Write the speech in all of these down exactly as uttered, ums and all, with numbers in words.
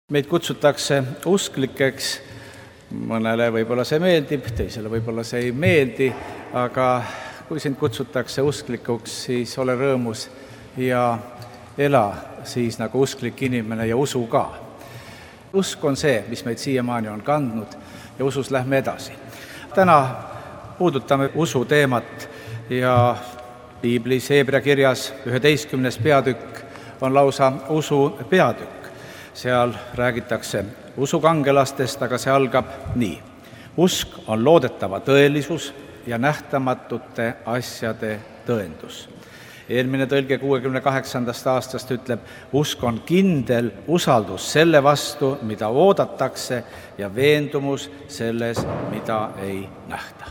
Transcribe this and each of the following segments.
Meid kutsutakse usklikeks, mõnele võib-olla see meeldib, teisele võib-olla see ei meeldi, aga kui sind kutsutakse usklikuks, siis ole rõõmus ja ela siis nagu usklik inimene ja usu ka. Usk on see, mis meid siiamaani on kandnud ja usus lähme edasi. Täna puudutame usu teemat ja piiblis Heebrea kirjas üheteistkümnes peatükk on lausa usu peatükk. Seal räägitakse usukangelastest, aga see algab nii. Usk on loodetava tõelisus ja nähtamatute asjade tõendus. Eelmine tõlge kuuekümne kaheksandast aastast ütleb, usk on kindel usaldus selle vastu, mida oodatakse, ja veendumus selles, mida ei nähta.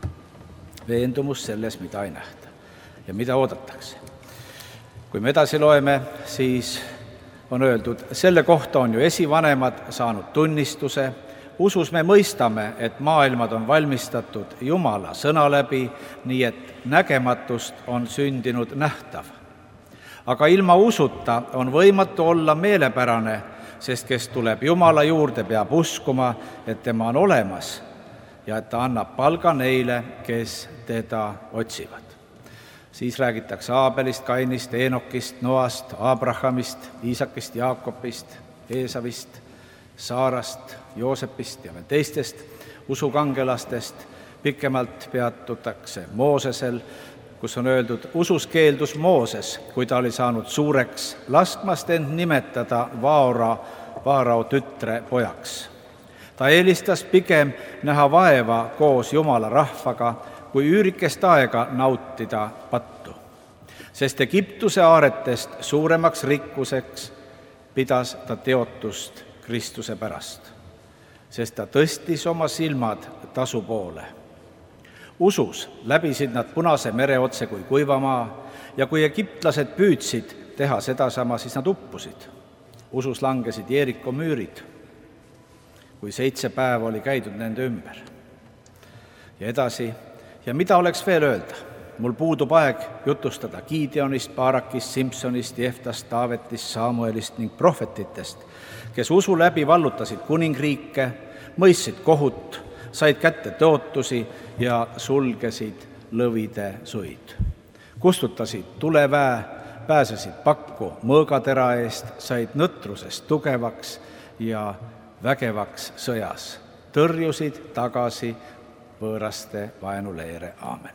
Veendumus selles, mida ei nähta ja mida oodatakse. Kui me edasi loeme, siis on öeldud, selle kohta on ju esivanemad saanud tunnistuse. Usus me mõistame, et maailmad on valmistatud Jumala sõna läbi, nii et nägematust on sündinud nähtav. Aga ilma usuta on võimatu olla meelepärane, sest kes tuleb Jumala juurde, peab uskuma, et tema on olemas ja et ta annab palga neile, kes teda otsivad. Siis räägitakse Aabelist, Kainist, Eenokist, Noast, Abrahamist, Iisakist, Jaakobist, Eesavist, Saarast, Joosepist ja veel teistest usukangelastest. Pikemalt peatutakse Moosesel, kus on öeldud, usus keeldus Mooses, kui ta oli saanud suureks, laskmast end nimetada Vaora, Vaarao tütre pojaks. Ta eelistas pigem näha vaeva koos Jumala rahvaga, kui üürikest aega nautida pattu. Sest Egiptuse aaretest suuremaks rikkuseks pidas ta teotust Kristuse pärast, sest ta tõstis oma silmad tasu poole. Usus läbisid nad Punase mere otse kui kuivamaa ja kui egiptlased püüdsid teha sedasama, siis nad uppusid. Usus langesid Jeeriko müürid, kui seitse päeva oli käidud nende ümber. Ja edasi, ja mida oleks veel öelda? Mul puudub aeg jutustada Gideonist, Baarakist, Simsonist, Jeftast, Taavetist, Saamuelist ning prohvetitest, kes usu läbi vallutasid kuningriike, mõistsid kohut, said kätte tõotusi ja sulgesid lõvide suid. Kustutasid tuleväe, pääsesid pakku mõõgatera eest, said nõtrusest tugevaks ja vägevaks sõjas, tõrjusid tagasi võõraste vaenuleere. Aamen.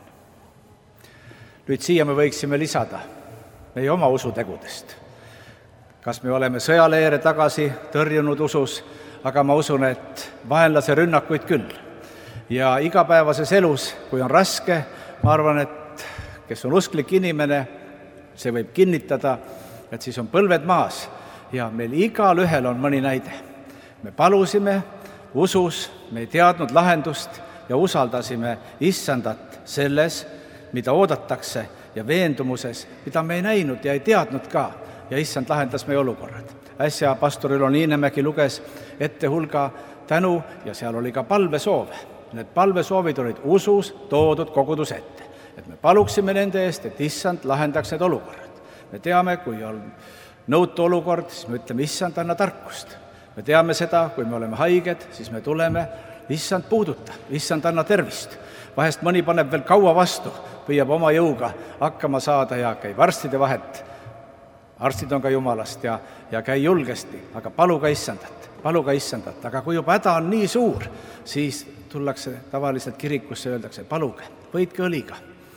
Nüüd siia me võiksime lisada meie oma usutegudest. Kas me oleme sõjaleere tagasi tõrjunud usus, aga ma usun, et vaenlase rünnakuid küll. Ja igapäevases elus, kui on raske, ma arvan, et kes on usklik inimene, see võib kinnitada, et siis on põlved maas ja meil igal ühel on mõni näide. Me palusime usus, me ei teadnud lahendust, ja usaldasime Issandat selles, mida oodatakse, ja veendumuses, mida me ei näinud ja ei teadnud ka, ja Issand lahendas meie olukorrad. Äsja pastor Ülo Niinemägi luges ette hulga tänu ja seal oli ka palvesoove. Need palvesoovid olid usus toodud koguduse ette, et me paluksime nende eest, et Issand lahendaks need olukorrad. Me teame, kui on nõutu olukord, siis me ütleme, Issand, anna tarkust. Me teame seda, kui me oleme haiged, siis me tuleme, Issand puuduta, Issand anna tervist. Vahest mõni paneb veel kaua vastu, püüab oma jõuga hakkama saada ja käib arstide vahet. Arstid on ka Jumalast ja, ja käi julgesti, aga palu ka Issandat, palu ka Issandat. Aga kui juba häda on nii suur, siis tullakse tavaliselt kirikusse ja öeldakse, paluge, võitke õliga.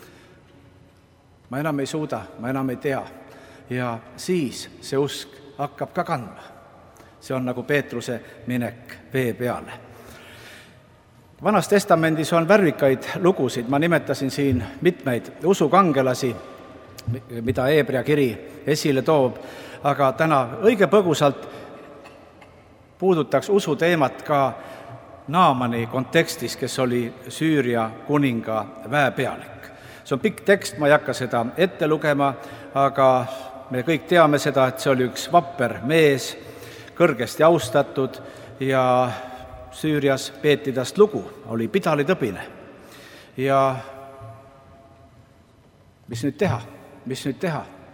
Ma enam ei suuda, ma enam ei tea. Ja siis see usk hakkab ka kandma. See on nagu Peetruse minek vee peale. Vanas testamendis on värvikaid lugusid, ma nimetasin siin mitmeid usukangelasi, mida Heebrea kiri esile toob, aga täna õige põgusalt puudutaks usu teemat ka Naamani kontekstis, kes oli Süüria kuninga väepealik. See on pikk tekst, ma ei hakka seda ette lugema, aga me kõik teame seda, et see oli üks vapper mees, kõrgesti austatud ja Süürias peeti tast lugu, oli pidalitõbine. Ja mis nüüd teha? Mis nüüd teha?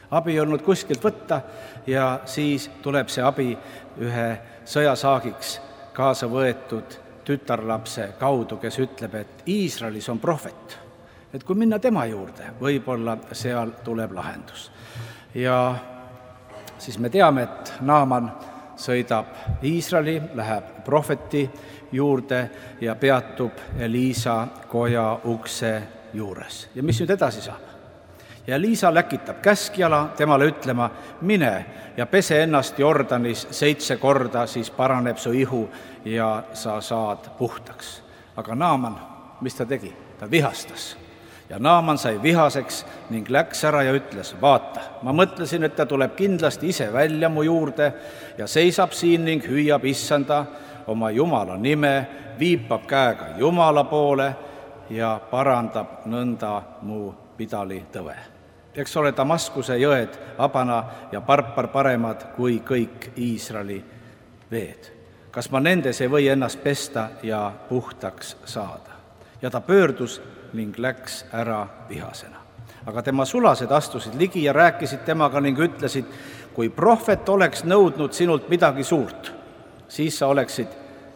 abi ei olnud kuskilt võtta ja siis tuleb see abi ühe sõjasaagiks kaasa võetud tütarlapse kaudu, kes ütleb, et Iisraelis on prohvet, et kui minna tema juurde, võib-olla seal tuleb lahendus. Ja siis me teame, et Naaman sõidab Iisraeli, läheb prohveti juurde ja peatub Eliisa koja ukse juures. Ja mis nüüd edasi saab? Ja Eliisa läkitab käskjala temale ütlema, mine ja pese ennast Jordanis seitse korda, siis paraneb su ihu ja sa saad puhtaks. Aga Naaman, mis ta tegi? Ta vihastas. Ja Naaman sai vihaseks ning läks ära ja ütles, vaata, ma mõtlesin, et ta tuleb kindlasti ise välja mu juurde ja seisab siin ning hüüab issanda oma Jumala nime, viipab käega Jumala poole ja parandab nõnda mu pidali tõve. Eks ole Damaskuse jõed, Abana ja Parpar paremad kui kõik Iisraeli veed. Kas ma nendes ei või ennast pesta ja puhtaks saada? Ja ta pöördus ning läks ära vihasena. Aga tema sulased astusid ligi ja rääkisid temaga ning ütlesid, kui prohvet oleks nõudnud sinult midagi suurt, siis sa oleksid,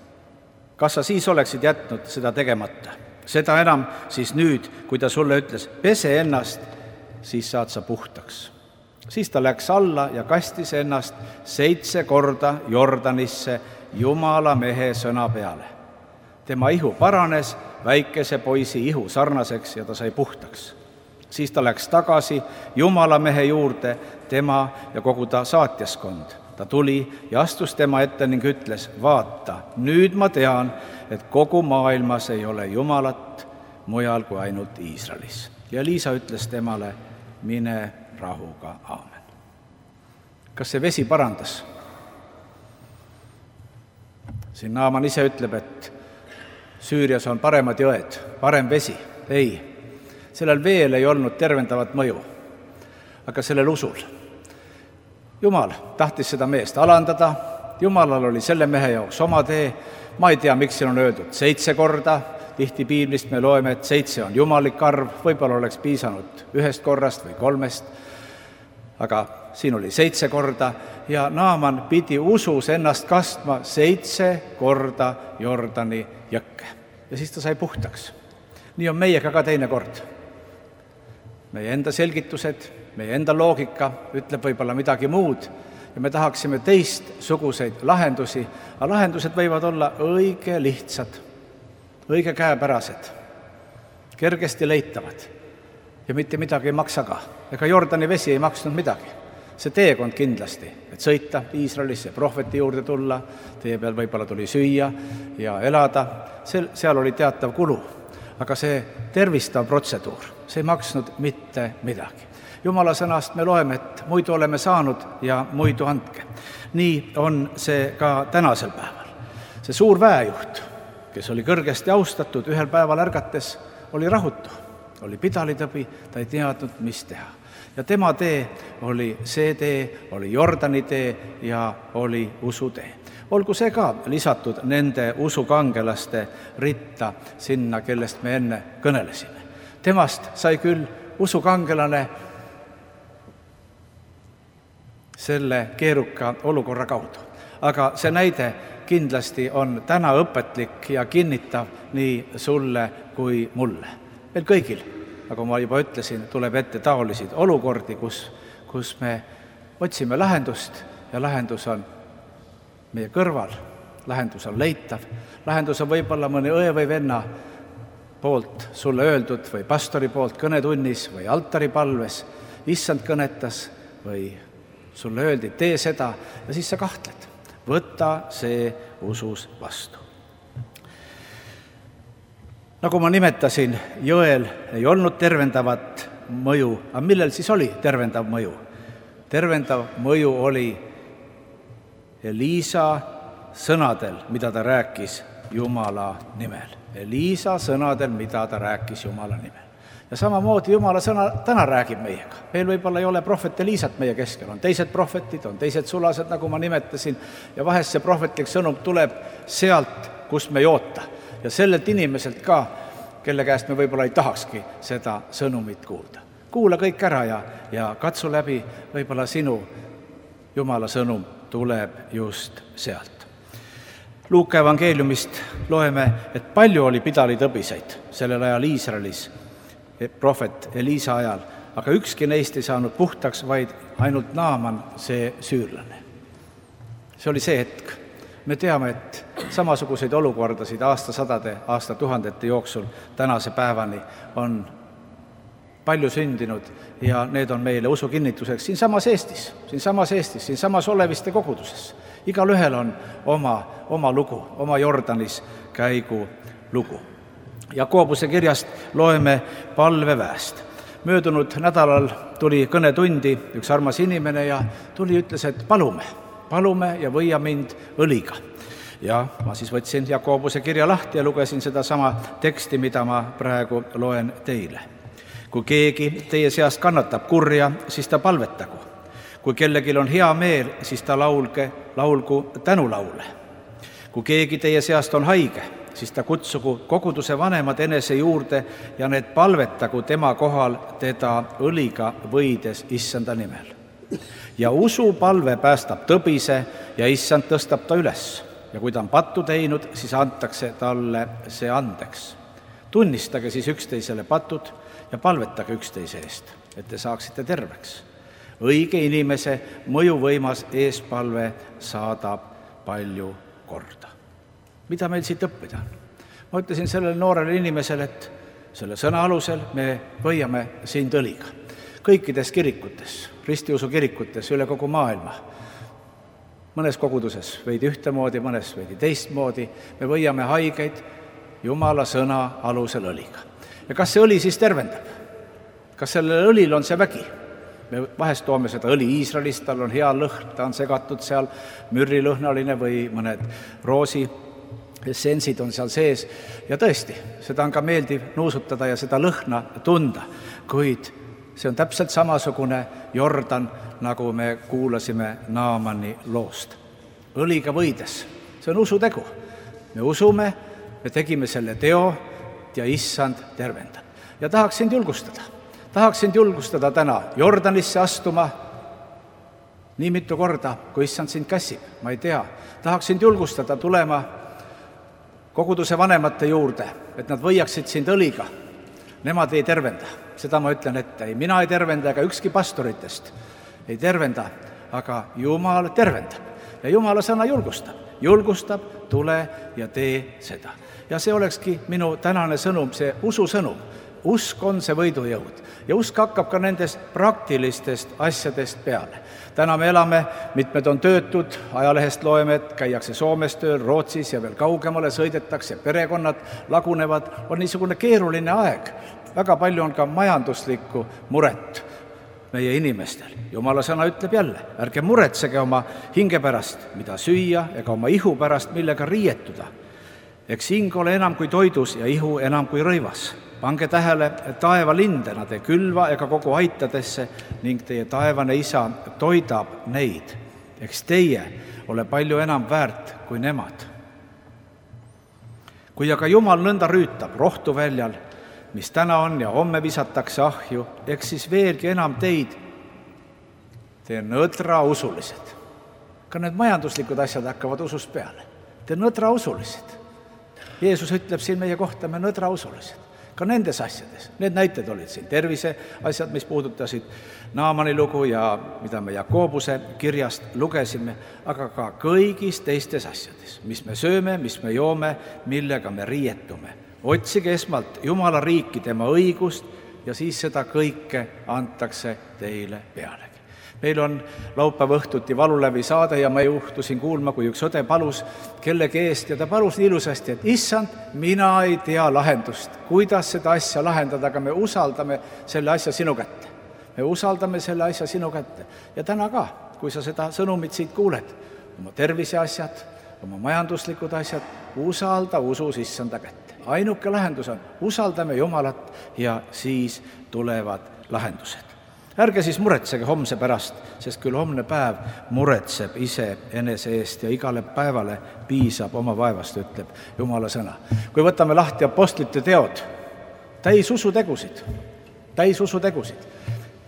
kas sa siis oleksid jätnud seda tegemata? Seda enam siis nüüd, kui ta sulle ütles, pese ennast, siis saad sa puhtaks. Siis ta läks alla ja kastis ennast seitse korda Jordanisse Jumala mehe sõna peale. Tema ihu paranes väikese poisi ihu sarnaseks ja ta sai puhtaks. Siis ta läks tagasi Jumala mehe juurde, tema ja kogu ta saatjaskond. Ta tuli ja astus tema ette ning ütles, vaata, nüüd ma tean, et kogu maailmas ei ole Jumalat mujal kui ainult Iisraelis. Ja Eliisa ütles temale, mine rahuga, aamen. Kas see vesi parandas? Siin Naaman ise ütleb, et Süürias on paremad jõed, parem vesi. Ei, sellel veel ei olnud tervendavat mõju, aga sellel usul. Jumal tahtis seda meest alandada, Jumalal oli selle mehe jaoks oma tee, ma ei tea, miks siin on öeldud seitse korda, tihti piiblist me loeme, et seitse on jumalik arv, võib-olla oleks piisanud ühest korrast või kolmest, aga siin oli seitse korda ja Naaman pidi usus ennast kastma seitse korda Jordani jõkke. Ja siis ta sai puhtaks. Nii on meiega ka teine kord. Meie enda selgitused, meie enda loogika ütleb võib-olla midagi muud ja me tahaksime teist suguseid lahendusi, aga lahendused võivad olla õige lihtsad, õige käepärased, kergesti leitavad ja mitte midagi ei maksa ka. Ega Jordani vesi ei maksnud midagi. See teekond kindlasti, et sõita Iisraelisse, prohveti juurde tulla, tee peal võib-olla tuli süüa ja elada, seal oli teatav kulu, aga see tervistav protseduur, see ei maksnud mitte midagi. Jumala sõnast me loeme, et muidu oleme saanud ja muidu andke. Nii on see ka tänasel päeval. See suur väejuht, kes oli kõrgesti austatud, ühel päeval ärgates oli rahutu, oli pidalitõbi, ta ei teadnud, mis teha. Ja tema tee oli see tee, oli Jordani tee ja oli usutee. Olgu see ka lisatud nende usukangelaste ritta sinna, kellest me enne kõnelesime. Temast sai küll usukangelane selle keeruka olukorra kaudu. Aga see näide kindlasti on täna õpetlik ja kinnitav nii sulle kui mulle. Meil kõigil, nagu ma juba ütlesin, tuleb ette taolisid olukordi, kus, kus me otsime lahendust ja lahendus on meie kõrval, lahendus on leitav, lahendus on võib-olla mõne õe või venna poolt sulle öeldud või pastori poolt kõnetunnis või altaripalves, issand kõnetas või sulle öeldi, tee seda ja siis sa kahtled. Võta see usus vastu. Nagu ma nimetasin, jõel ei olnud tervendavat mõju, aga millel siis oli tervendav mõju? Tervendav mõju oli Eliisa sõnadel, mida ta rääkis Jumala nimel. Eliisa sõnadel, mida ta rääkis Jumala nimel. Ja samamoodi Jumala sõna täna räägib meiega. Meil võib-olla ei ole prohvet Eliisat meie keskel, on teised prohvetid, on teised sulased, nagu ma nimetasin, ja vahest see prohvetlik sõnum tuleb sealt, kus me ei oota. Ja sellelt inimeselt ka, kelle käest me võib-olla ei tahakski seda sõnumit kuulda. kuula kõik ära ja, ja katsu läbi, võib-olla sinu Jumala sõnum tuleb just sealt. Luuka evangeeliumist loeme, et palju oli pidalitõbiseid sellel ajal Iisraelis, prohvet Eliisa ajal, aga ükski neist ei saanud puhtaks, vaid ainult Naaman, see süürlane. See oli see hetk. Me teame, et samasuguseid olukordasid aastasadade, aastatuhandete jooksul tänase päevani on palju sündinud ja need on meile usu kinnituseks siinsamas Eestis, siinsamas Eestis, siinsamas Oleviste koguduses. Igal ühel on oma, oma lugu, oma Jordanis käigu lugu. Jakobuse kirjast loeme palveväest. Möödunud nädalal tuli kõnetundi üks armas inimene ja tuli ütles, et palume, palume ja võia mind õliga. Ja ma siis võtsin Jakobuse kirja lahti ja lugesin seda sama teksti, mida ma praegu loen teile. Kui keegi teie seast kannatab kurja, siis ta palvetagu. Kui kellegil on hea meel, siis ta laulge, laulgu tänulaule. Kui keegi teie seast on haige, siis ta kutsugu koguduse vanemad enese juurde ja need palvetagu tema kohal teda õliga võides issanda nimel. Ja usu palve päästab tõbise ja issand tõstab ta üles. Ja kui ta on pattu teinud, siis antakse talle see andeks. Tunnistage siis üksteisele patud ja palvetage üksteise eest, et te saaksite terveks. Õige inimese mõjuvõimas eespalve saadab palju korda. Mida meil siit õppida? Ma ütlesin sellele noorele inimesele, et selle sõna alusel me võiame sind õliga. Kõikides kirikutes, ristiusu kirikutes üle kogu maailma. Mõnes koguduses veidi ühtemoodi, mõnes veidi teistmoodi. Me võiame haigeid Jumala sõna alusel õliga. Ja kas see õli siis tervendab? Kas sellel õlil on see vägi? Me vahest toome seda õli Iisraelist, tal on hea lõhn, ta on segatud seal mürrilõhnaline või mõned roosi essensid on seal sees. Ja tõesti, seda on ka meeldiv nuusutada ja seda lõhna tunda, kuid see on täpselt samasugune Jordan, nagu me kuulasime Naamani loost. Õliga võides, see on usutegu. Me usume, me tegime selle teo ja issand tervendab. Ja tahaks sind julgustada. Tahaks sind julgustada täna Jordanisse astuma nii mitu korda, kui issand sind käsib, ma ei tea. Tahaks sind julgustada tulema koguduse vanemate juurde, et nad võiaksid sind õliga. Nemad ei tervenda, seda ma ütlen ette. Ei, mina ei tervenda ega ükski pastoritest ei tervenda, aga Jumal tervendab. Ja Jumala sõna julgustab. Julgustab, tule ja tee seda. Ja see olekski minu tänane sõnum, see ususõnum. Usk on see võidujõud ja usk hakkab ka nendest praktilistest asjadest peale. Täna me elame, mitmed on töötud, ajalehest loeme, et käiakse Soomes tööl, Rootsis ja veel kaugemale sõidetakse, perekonnad lagunevad, on niisugune keeruline aeg. Väga palju on ka majanduslikku muret meie inimestel. Jumala sõna ütleb jälle, ärge muretsege oma hinge pärast, mida süüa, ega oma ihu pärast, millega riietuda. Eks hing ole enam kui toidus ja ihu enam kui rõivas. Pange tähele, taeva linde nad ei külva ega kogu aitadesse ning teie taevane isa toidab neid. Eks teie ole palju enam väärt kui nemad. Kui aga Jumal nõnda rüütab rohtuväljal, mis täna on ja homme visatakse ahju, eks siis veelgi enam teid, te nõdra usulised. Ka need majanduslikud asjad hakkavad usust peale. Te nõdra usulised. Jeesus ütleb siin meie kohta, me nõdra usulised. Ka nendes asjades. Need näited olid siin tervise asjad, mis puudutasid Naamani lugu ja mida me Jakobuse kirjast lugesime, aga ka kõigis teistes asjades, mis me sööme, mis me joome, millega me riietume. Otsige esmalt Jumala riiki, tema õigust ja siis seda kõike antakse teile pealegi. Meil on laupäeva õhtuti valulävi saade ja ma juhtusin kuulma, kui üks õde palus kellegi eest ja ta palus nii ilusasti, et issand, mina ei tea lahendust, kuidas seda asja lahendada, aga me usaldame selle asja sinu kätte. Me usaldame selle asja sinu kätte. Ja täna ka, kui sa seda sõnumit siit kuuled, oma tervise asjad, oma majanduslikud asjad, usalda usus issanda kätte. Ainuke lahendus on, usaldame Jumalat ja siis tulevad lahendused. Ärge siis muretsege homse pärast, sest küll homne päev muretseb ise enese eest ja igale päevale piisab oma vaevast, ütleb Jumala sõna. Kui võtame lahti apostlite teod, täis usutegusid, täis usutegusid.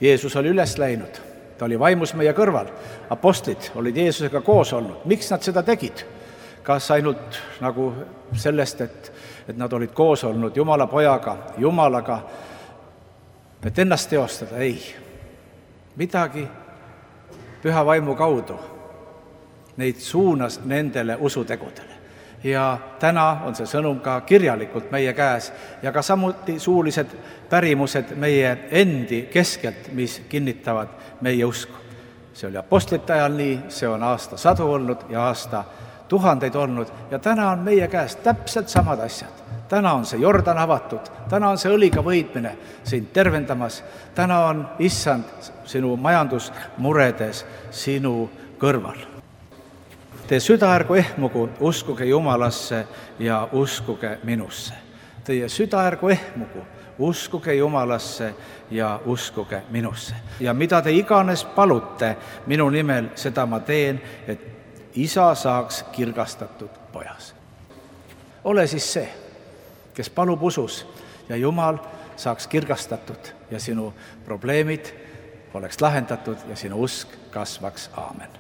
Jeesus oli üles läinud, ta oli vaimus meie kõrval, apostlid olid Jeesusega koos olnud. Miks nad seda tegid? Kas ainult nagu sellest, et, et nad olid koos olnud Jumala pojaga, Jumalaga, et ennast teostada? Ei. Midagi püha vaimu kaudu neid suunas nendele usutegudele. Ja täna on see sõnum ka kirjalikult meie käes ja ka samuti suulised pärimused meie endi keskelt, mis kinnitavad meie usku. See oli apostlite ajal nii, see on aasta sadu olnud ja aasta tuhandeid olnud ja täna on meie käes täpselt samad asjad. Täna on see Jordan avatud, täna on see õliga võidmine sind tervendamas, täna on issand sinu majandusmuredes sinu kõrval. Teie süda ärgu ehmugu, uskuge Jumalasse ja uskuge minusse. Teie süda ärgu ehmugu, uskuge Jumalasse ja uskuge minusse. Ja mida te iganes palute minu nimel, seda ma teen, et isa saaks kirgastatud pojas. Ole siis see, kes palub usus ja Jumal saaks kirgastatud ja sinu probleemid oleks lahendatud ja sinu usk kasvaks. Aamen.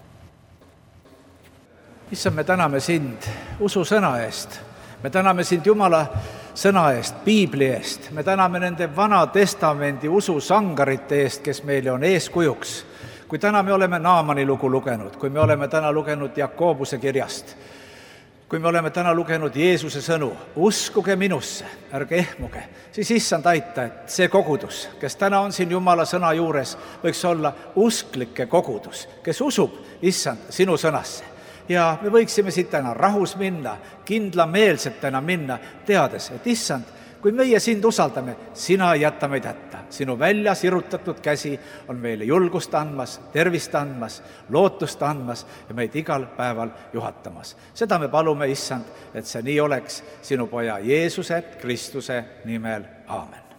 Issand, me täname sind ususõna eest. Me täname sind Jumala sõna eest, Piibli eest. Me täname nende Vana Testamendi ususangarite eest, kes meile on eeskujuks. Kui täna me oleme Naamani lugu lugenud, kui me oleme täna lugenud Jakobuse kirjast, kui me oleme täna lugenud Jeesuse sõnu, uskuge minusse, ärge ehmuge, siis issand aita, et see kogudus, kes täna on siin Jumala sõna juures, võiks olla usklike kogudus, kes usub issand sinu sõnasse. Ja me võiksime siit täna rahus minna, kindlameelsetena minna, teades, et issand, kui meie sind usaldame, sina ei jäta meid hätta. Sinu välja sirutatud käsi on meile julgust andmas, tervist andmas, lootust andmas ja meid igal päeval juhatamas. Seda me palume, issand, et see nii oleks sinu poja Jeesuse Kristuse nimel. Aamen.